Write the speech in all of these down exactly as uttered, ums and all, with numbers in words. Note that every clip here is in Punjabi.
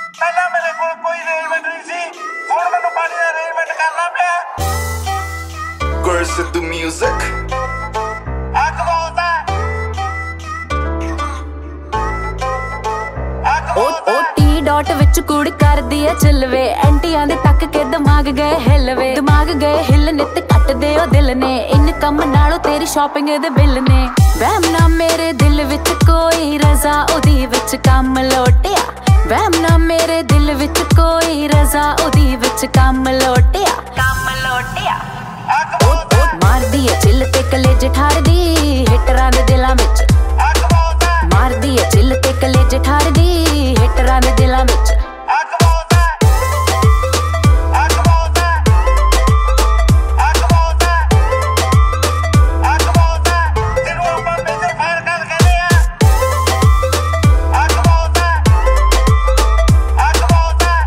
ਪਹਿਲਾਂ ਮੇਰੇ ਕੋਲ ਕੋਈ ਅਰੇਂਜਮੈਂਟ ਨਹੀਂ ਸੀ, ਹੁਣ ਮੈਨੂੰ ਪਾਣੀ ਦਾ ਅਰੇਂਜਮੈਂਟ ਕਰਨਾ ਪਿਆ। Girls do music. ਅੱਗ ਬਹੁਤ ਹੈ, ਅੱਗ ਬਹੁਤ ਹੈ। ਟੀ ਡਾਟ ਵਿੱਚ ਕੁੜ ਕਰਦੀ ਐ ਚਲਵੇ, ਐਂਟੀਆਂ ਦੇ ਤੱਕ ਕੇ ਦਿਮਾਗ ਗਏ ਹਿਲਵੇ, ਦਿਮਾਗ ਗਏ ਹਿੱਲ ਨਿੱਤ ਕੱਟਦੇ ਉਹ ਦਿਲ ਨੇ, ਇਨਕਮ ਨਾਲੋਂ ਤੇਰੀ ਸ਼ਾਪਿੰਗ ਦੇ ਬਿੱਲ ਨੇ। ਵਹਿਮ ਨਾ ਮੇਰੇ ਦਿਲ ਵਿੱਚ ਕੋਈ ਰਜ਼ਾ, ਉਹਦੀ ਵਿੱਚ ਕੰਮ ਲੋਟਿਆ। ਵਹਿਮ ਨਾ ਮੇਰੇ ਦਿਲ ਵਿੱਚ ਕੋਈ ਰਜ਼ਾ, ਉਹਦੀ ਵਿੱਚ ਕੰਮ ਲੋਟਿਆ, ਕੰਮ ਲੋਟਿਆ। ਅੱਗ ਬਹੁਤ ਹੈ, ਮਾਰਦੀ ਐ ਚਿੱਲ ਤੇ ਕਲੇਜ ਠਾਰਦੀ, ਹਿਟਰਾਂ ਦੇ ਦਿਲਾਂ ਵਿੱਚ ਅੱਗ ਬਹੁਤ ਹੈ, ਮਾਰਦੀ ਐ ਚਿੱਲ ਤੇ ਕਲੇਜ ਠਾਰਦੀ, ਹਿਟਰਾਂ ਦੇ ਦਿਲਾਂ ਵਿੱਚ ਅੱਗ ਬਹੁਤ ਹੈ, ਅੱਗ ਬਹੁਤ ਹੈ, ਅੱਗ ਬਹੁਤ ਹੈ, ਅੱਗ ਬਹੁਤ ਹੈ। ਜਿਹਨੂੰ ਆਪਾਂ ਮੇਜਰ ਫਾਇਰ ਕਰ ਕਹਿੰਦੇ ਆ। ਅੱਗ ਬਹੁਤ ਹੈ, ਅੱਗ ਬਹੁਤ ਹੈ,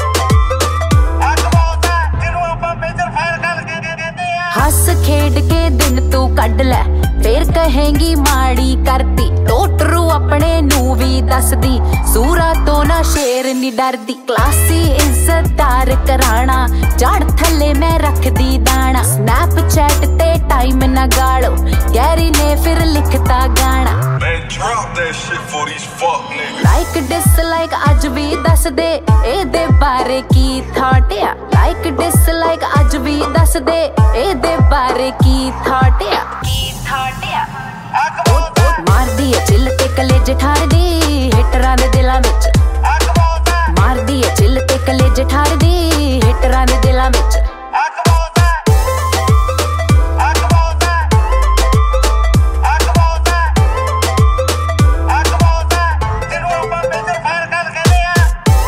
ਅੱਗ ਬਹੁਤ ਹੈ। ਜਿਹਨੂੰ ਆਪਾਂ ਮੇਜਰ ਫਾਇਰ ਕਰ ਕਹਿੰਦੇ ਆ। ਹੱਸ ਖੇਡ ਕੇ ਦਿਨ ਤੂੰ ਕੱਢ ਲੈ, ਫੇਰ ਕਹੇਂਗੀ ਮਾੜੀ ਕਰਤੀ। ਟੋਟਰੂ ਆਪਣੇ ਨੂੰ ਵੀ ਦੱਸਦੀ, ਸੂਰਾ ਤੋਂ ਨਾ ਸ਼ੇਰ ਨੀ ਡਰਦੀ। ਕਲਾਸੀ ਇੱਜ਼ਤਦਾਰ ਕਰਾਣਾ, ਜੜ ਥੱਲੇ ਮੈਂ ਰੱਖਦੀ ਦਾਣਾ। ਸਨੈਪਚੈਟ ਤੇ ਟਾਈਮ ਨਾ ਗਾਲੋ, ਗੈਰੀ ਨੇ ਫਿਰ ਲਿਖਤਾ ਗਾਣਾ। Man, drop that shit for these fuck niggas. Like dislike ਅੱਜ ਵੀ ਦੱਸ ਦੇ, ਇਹਦੇ ਬਾਰੇ ਕੀ ਥਾਟ ਆ। ਲਾਈਕ ਡਿਸਲਾਈਕ ਅੱਜ ਵੀ ਦੱਸ ਦੇ, ਇਹਦੇ ਬਾਰੇ ਕੀ ਥਾਟ ਆ, ਕੀ ਥਾਟ ਆ। ਅੱਗ ਬਹੁਤ ਹੈ, ਮਾਰਦੀ ਐ ਚਿੱਲ ਤੇ ਕਲੇਜ ਠਾਰਦੀ, ਹਿਟਰਾਂ ਦੇ ਦਿਲਾਂ ਵਿੱਚ ਅੱਗ ਬਹੁਤ ਹੈ, ਮਾਰਦੀ ਐ ਚਿੱਲ ਤੇ ਕਲੇਜ ਠਾਰਦੀ, ਹਿਟਰਾਂ ਦੇ ਦਿਲਾਂ ਵਿੱਚ ਅੱਗ ਬਹੁਤ ਹੈ, ਅੱਗ ਬਹੁਤ ਹੈ, ਅੱਗ ਬਹੁਤ ਹੈ, ਅੱਗ ਬਹੁਤ ਹੈ। ਜਿਹਨੂੰ ਆਪਾਂ ਮੇਜਰ ਫਾਇਰ ਕਰ ਕਹਿੰਦੇ ਆ।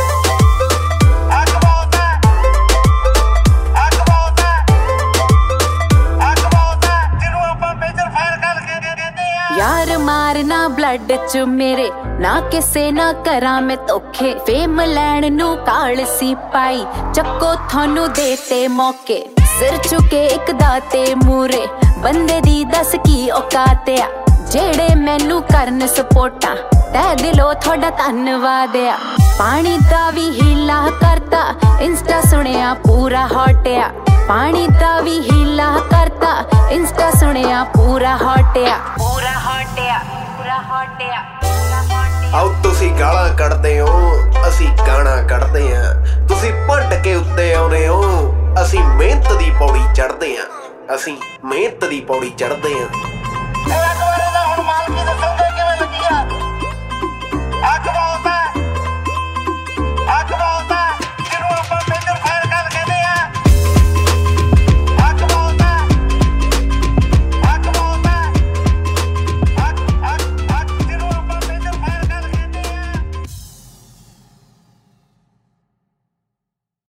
ਅੱਗ ਬਹੁਤ ਹੈ, ਅੱਗ ਬਹੁਤ ਹੈ, ਅੱਗ ਬਹੁਤ ਹੈ। ਜਿਹਨੂੰ ਆਪਾਂ ਮੇਜਰ ਫਾਇਰ ਕਰ ਕਹਿੰਦੇ ਆ। ਯਾਰ ਮਾਰਨਾ ਬਲੱਡ ਚ ਮੇਰੇ, ਨਾ ਕਿਸੇ ਨਾ ਕਰਾਂ ਮੈਂ ਧੋਖੇ। ਫੇਮ ਲੈਣ ਨੂੰ ਕਾਲ ਸੀ ਪਾਈ, ਚੱਕੋ ਤੁਹਾਨੂੰ ਦੇਤੇ ਮੌਕੇ। ਸਿਰ ਚੁੱਕੇ ਇੱਕ ਦਾਤੇ ਮੂਰੇ, ਬੰਦੇ ਦੀ ਦੱਸ ਕੀ ਔਕਾਤ ਆ। ਜਿਹੜੇ ਮੈਨੂੰ ਕਰਨ ਸਪੋਰਟਾਂ, ਤਹਿ ਦਿਲੋਂ ਤੁਹਾਡਾ ਧੰਨਵਾਦ ਆ। ਪਾਣੀ ਦਾ ਵੀ ਹੀਲਾ ਕਰਤਾ, ਇੰਸਟਾ ਸੁਣਿਆ ਪੂਰਾ ਹੌਟ ਆ। ਪਾਣੀ ਦਾ ਵੀ ਹੀਲਾ ਕਰਤਾ, ਇੰਸਟਾ ਸੁਣਿਆ ਪੂਰਾ ਹੌਟ ਆ, ਪੂਰਾ ਹੌਟ ਆ, ਪੂਰਾ ਹੌਟ ਆ, ਪੂਰਾ ਹੌਟ ਆ। ਆਓ ਤੁਸੀਂ ਗਾਲਾਂ ਕੱਢਦੇ ਹੋ, ਅਸੀਂ ਗਾਣਾ ਕੱਢਦੇ ਆਂ। ਤੁਸੀਂ ਭੰਡ ਕੇ ਉੱਤੇ ਆਉਨੇ ਹੋ, ਅਸੀਂ ਮਿਹਨਤ ਦੀ ਪੌੜੀ ਚੜ੍ਹਦੇ ਆਂ। ਅਸੀਂ ਮਿਹਨਤ ਦੀ ਪੌੜੀ ਚੜ੍ਹਦੇ ਆਂ। ਇਹ ਵਾਲੇ ਦਾ ਹੁਣ ਮਾਲਕੀ ਦੱਸੋ।